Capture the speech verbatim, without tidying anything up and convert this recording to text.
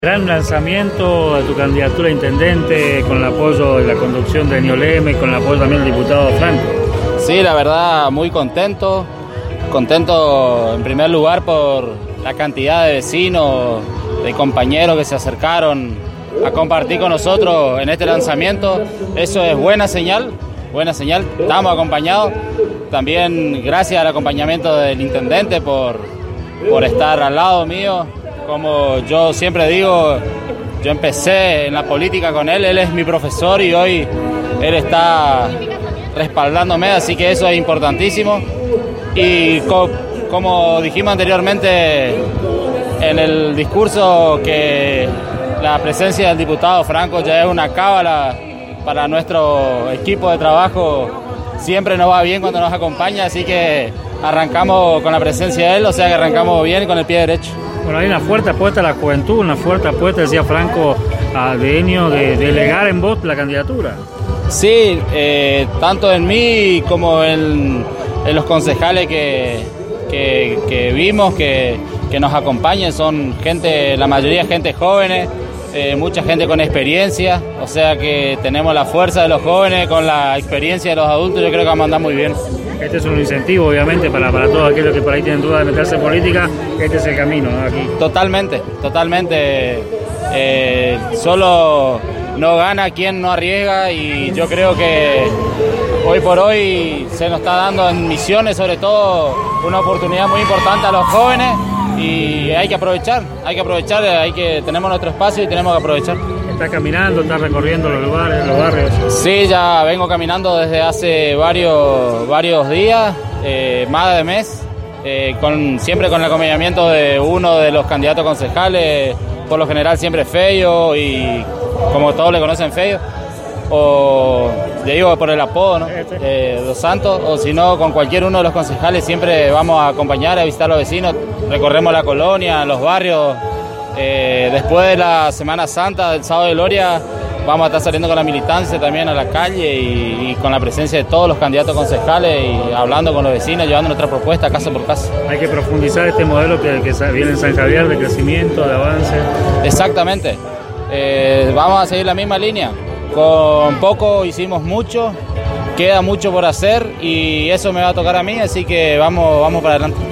Gran lanzamiento de tu candidatura a intendente con el apoyo de la conducción de Nioleme, con el apoyo también del diputado Franco. Sí, la verdad, muy contento. Contento en primer lugar por la cantidad de vecinos, de compañeros que se acercaron a compartir con nosotros en este lanzamiento. Eso es buena señal, buena señal. Estamos acompañados. También gracias al acompañamiento del intendente por, por estar al lado mío. Como yo siempre digo, yo empecé en la política con él, él es mi profesor y hoy él está respaldándome, así que eso es importantísimo. Y co como dijimos anteriormente en el discurso, que la presencia del diputado Franco ya es una cábala para nuestro equipo de trabajo, siempre nos va bien cuando nos acompaña, así que arrancamos con la presencia de él, o sea que arrancamos bien y con el pie derecho. Bueno, hay una fuerte apuesta a la juventud, una fuerte apuesta, decía Franco, a Denio, de delegar en vos la candidatura. Sí, eh, tanto en mí como en, en los concejales que, que, que vimos, que, que nos acompañan, son gente, la mayoría gente jóvenes, eh, mucha gente con experiencia, o sea que tenemos la fuerza de los jóvenes con la experiencia de los adultos, yo creo que vamos a andar muy bien. Este es un incentivo, obviamente, para, para todos aquellos que por ahí tienen duda de meterse en política. Este es el camino, ¿no? Aquí. Totalmente, totalmente. Eh, solo no gana quien no arriesga, y yo creo que hoy por hoy se nos está dando en Misiones, sobre todo, una oportunidad muy importante a los jóvenes, y hay que aprovechar, hay que aprovechar, hay que, tenemos nuestro espacio y tenemos que aprovechar. ¿Estás caminando, estás recorriendo los lugares, los barrios? Sí, ya vengo caminando desde hace varios, varios días, eh, más de mes, eh, con, siempre con el acompañamiento de uno de los candidatos concejales, por lo general siempre Feyo, y como todos le conocen Feyo, o le digo por el apodo, ¿no? Eh, Dos Santos, o si no, con cualquier uno de los concejales siempre vamos a acompañar, a visitar a los vecinos, recorremos la colonia, los barrios. Eh, después de la Semana Santa, del Sábado de Gloria, vamos a estar saliendo con la militancia también a la calle y, y con la presencia de todos los candidatos concejales y hablando con los vecinos, llevando nuestra propuesta casa por casa. Hay que profundizar este modelo que, que viene en San Javier de crecimiento, de avance. Exactamente. Eh, vamos a seguir la misma línea. Con poco hicimos mucho, queda mucho por hacer y eso me va a tocar a mí, así que vamos, vamos para adelante.